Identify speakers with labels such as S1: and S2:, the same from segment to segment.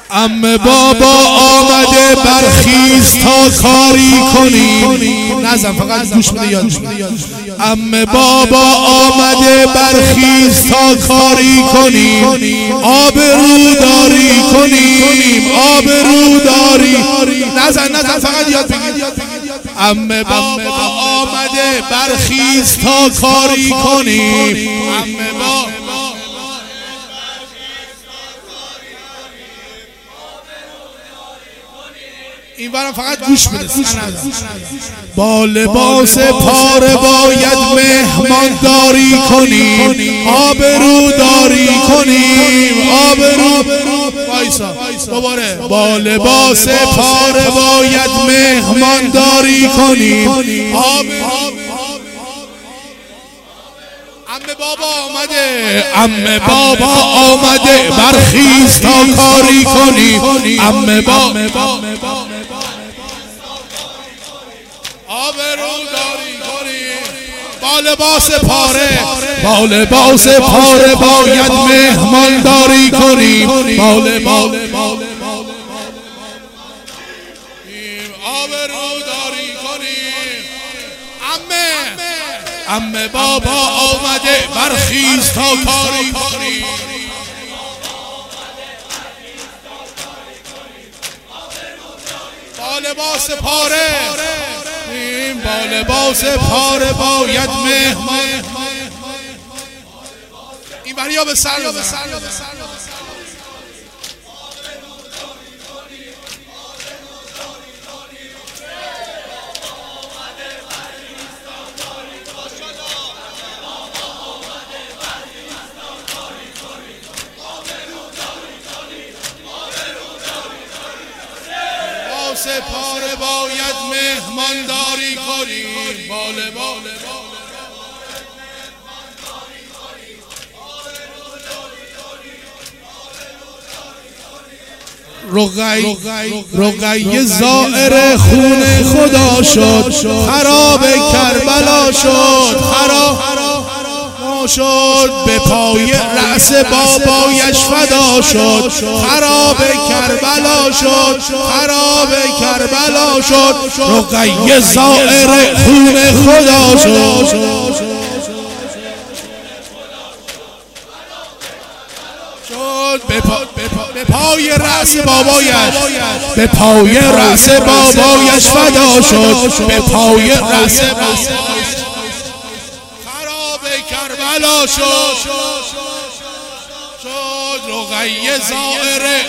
S1: عمه بابا آمده برخیز تا کاری کنیم. نزن فقط گوش بده یاد. عمه بابا آمده برخیز تا کاری کنیم، آبروداری کنیم، آبروداری. نزن فقط یاد بگیر. عمه بابا آمده برخیز تا کاری کنیم. عمه بابا این برام فقط گوش بده. با لباس پاره باید مهمانداری کنیم، آبروداری کنیم، وایسا دوباره. با لباس پاره باید مهمانداری کنیم. عمه بابا آمده، عمه بابا آمده برخیز تا کاری کنیم. عمه بابا آبروداری کنیم. با لباس پاره، با لباس پاره باید مهمانداری کنیم. با لباس آبروداری کنیم. عمه بابا آمده برخیز تا کاری کنیم. با لباس پاره، با لباس پاره باید مهمان. این بریا به سر پاره باید مهمانداری کنیم. باله رقیه زائر خون خدا شد، خراب کربلا شد، به پای رأس بابایش فدا شد. خراب کربلا شد، خراب کربلا شد. رقیه زائر خون خدا شد، به پای رأس بابایش، به پای رأس بابایش فدا شد. به پای رأس بابایش خراب کربلا شد. رقیه زائر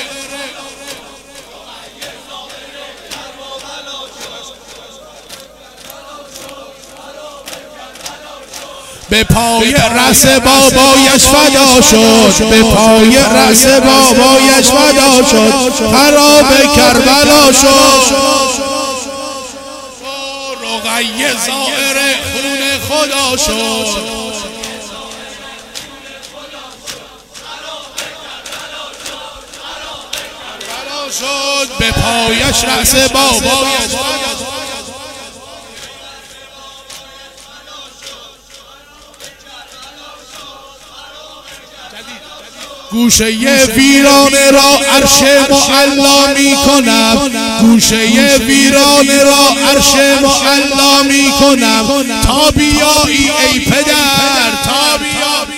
S1: به پای رأس بابایش فدا شد، به پای رأس بابایش فدا شد. خراب کربلا شد. رقیه زائر خون خدا شد. به پایش رأس بابایش گوشه ویرانه را عرش معلا می کنم، گوشه ویرانه را عرش معلا می کنم. تا بیایی ای پدر، تا بیایی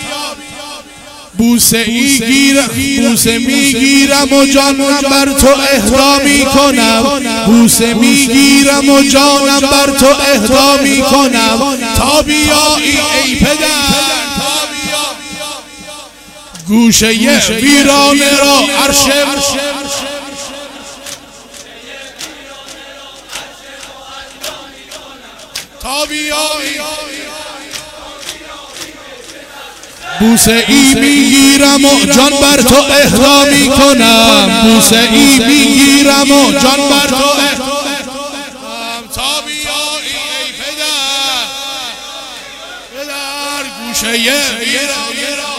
S1: بوسه میگیرم و جانم بر تو اهدا میکنم. بوسه میگیرم و جانم بر تو اهدا میکنم. تا بیایی ای پدر، گوشه ویرانه را عرش تا بیایی. بوسه ای میگیرم و جان بر تو اهدا میکنم. بوسه ای میگیرم و جان بر تو اهدا میکنم. تا بیایی ای پدر، گوشه ویرانه را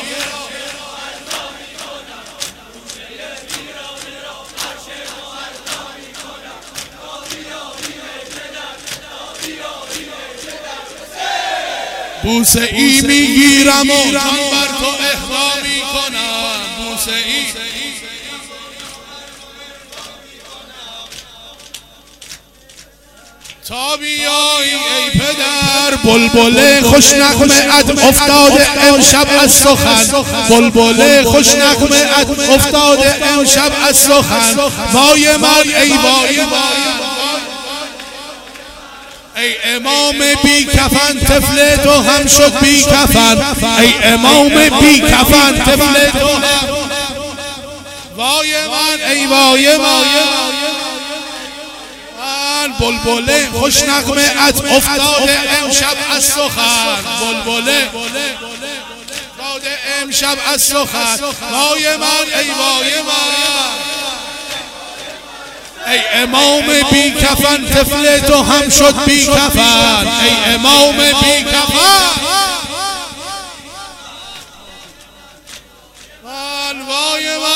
S1: بوسه ای میگیرم و جان بر تو اهدا میکنم. بوسه ای تا بیایی ای پدر بلبل خوش نغمه ات افتاده امشب از سخن بلبل خوش نغمه ات افتاده امشب از سخن وای من ای وای ای امام بی کفن طفل تو هم شد بی کفن ای امام بی کفن طفل تو هم وای من ای وای بلبله خوش نغمه ات افتاده امشب از سخن بلبله افتاده امشب از سخن وای من ای وای من ای امام بی کفن طفل تو هم شد بی کفن ای امام بی کفن وای من